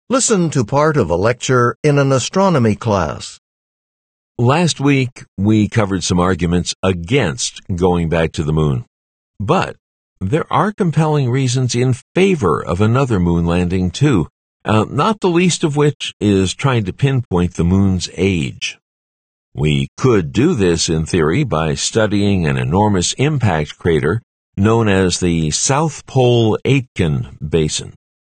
Listen to part of a lecture in an astronomy class. Last week, we covered some arguments against going back to the moon. But there are compelling reasons in favor of another moon landing, too, not the least of which is trying to pinpoint the moon's age. We could do this, in theory, by studying an enormous impact crater known as the South Pole Aitken Basin.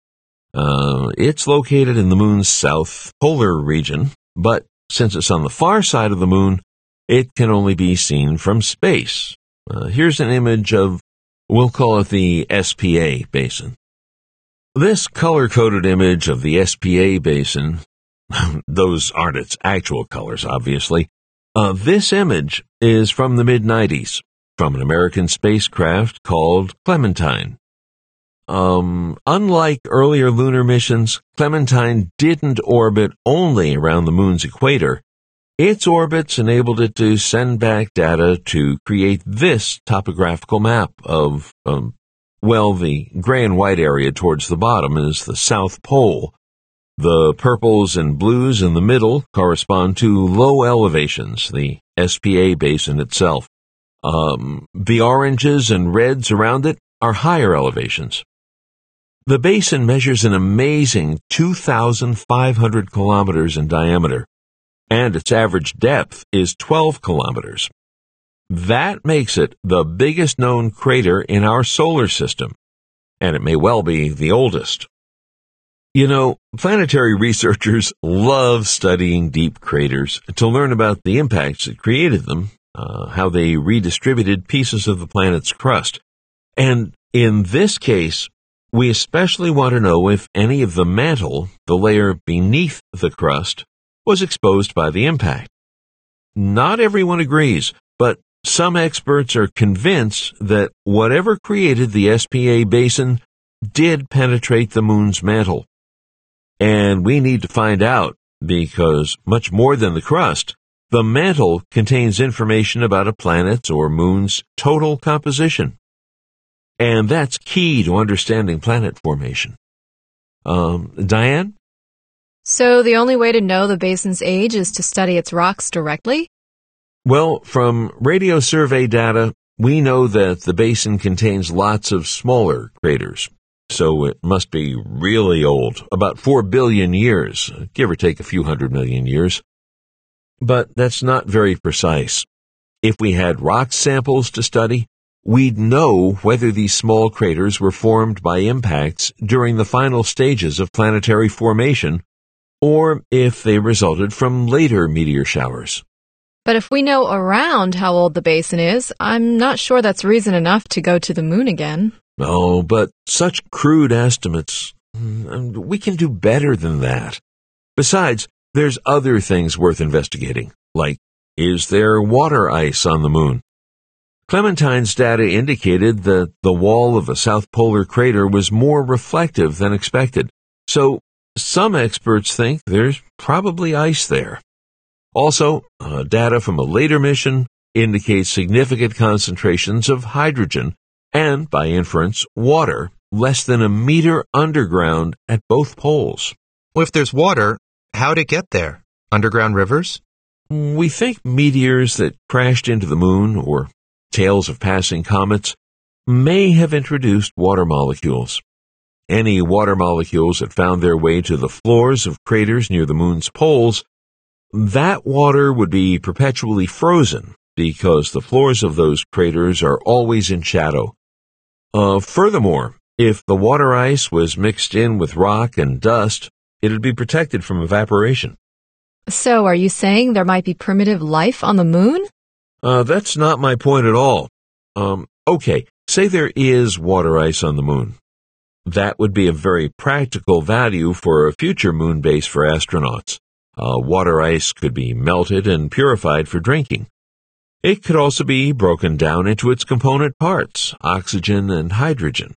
It's located in the moon's south polar region, but since it's on the far side of the moon, it can only be seen from space. Here's an image of, we'll call it the SPA basin. This color-coded image of the SPA basin, those aren't its actual colors, obviously. This image is from the mid-90s, from an American spacecraft called Clementine. Unlike earlier lunar missions, Clementine didn't orbit only around the moon's equator. Its orbits enabled it to send back data to create this topographical map of, the gray and white area towards the bottom is the South Pole. The purples and blues in the middle correspond to low elevations, the SPA basin itself. The oranges and reds around it are higher elevations. The basin measures an amazing 2,500 kilometers in diameter, and its average depth is 12 kilometers. That makes it the biggest known crater in our solar system, and it may well be the oldest. You know, planetary researchers love studying deep craters to learn about the impacts that created them, how they redistributed pieces of the planet's crust. And in this case, we especially want to know if any of the mantle, the layer beneath the crust, was exposed by the impact. Not everyone agrees, but some experts are convinced that whatever created the SPA basin did penetrate the moon's mantle. And we need to find out, because much more than the crust, the mantle contains information about a planet's or moon's total composition. And that's key to understanding planet formation. Diane? So the only way to know the basin's age is to study its rocks directly? Well, from radio survey data, we know that the basin contains lots of smaller craters. So it must be really old, about 4 billion years, give or take a few 100 million years. But that's not very precise. If we had rock samples to study, we'd know whether these small craters were formed by impacts during the final stages of planetary formation, or if they resulted from later meteor showers. But if we know around how old the basin is, I'm not sure that's reason enough to go to the moon again. Oh, but such crude estimates, we can do better than that. Besides, there's other things worth investigating, like, is there water ice on the moon? Clementine's data indicated that the wall of the South Polar crater was more reflective than expected, so some experts think there's probably ice there. Also, data from a later mission indicates significant concentrations of hydrogen and, by inference, water less than a meter underground at both poles. Well, if there's water, how'd it get there? Underground rivers? We think meteors that crashed into the moon or tails of passing comets may have introduced water molecules. Any water molecules that found their way to the floors of craters near the moon's poles, that water would be perpetually frozen because the floors of those craters are always in shadow. Furthermore, if the water ice was mixed in with rock and dust, it would be protected from evaporation. So are you saying there might be primitive life on the moon? That's not my point at all. Okay, say there is water ice on the moon. That would be a very practical value for a future moon base for astronauts. Water ice could be melted and purified for drinking. It could also be broken down into its component parts, oxygen and hydrogen.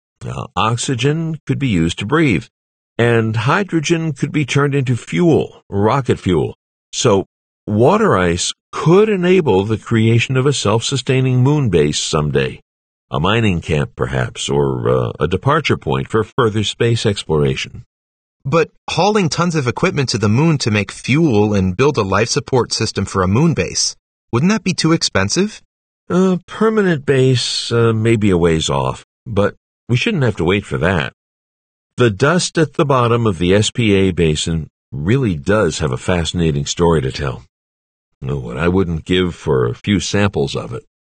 Oxygen could be used to breathe, and hydrogen could be turned into fuel, rocket fuel. So water ice could enable the creation of a self-sustaining moon base someday, a mining camp perhaps, or a departure point for further space exploration. But hauling tons of equipment to the moon to make fuel and build a life support system for a moon base, wouldn't that be too expensive? A permanent base may be a ways off, but we shouldn't have to wait for that. The dust at the bottom of the SPA basin really does have a fascinating story to tell. What I wouldn't give for a few samples of it.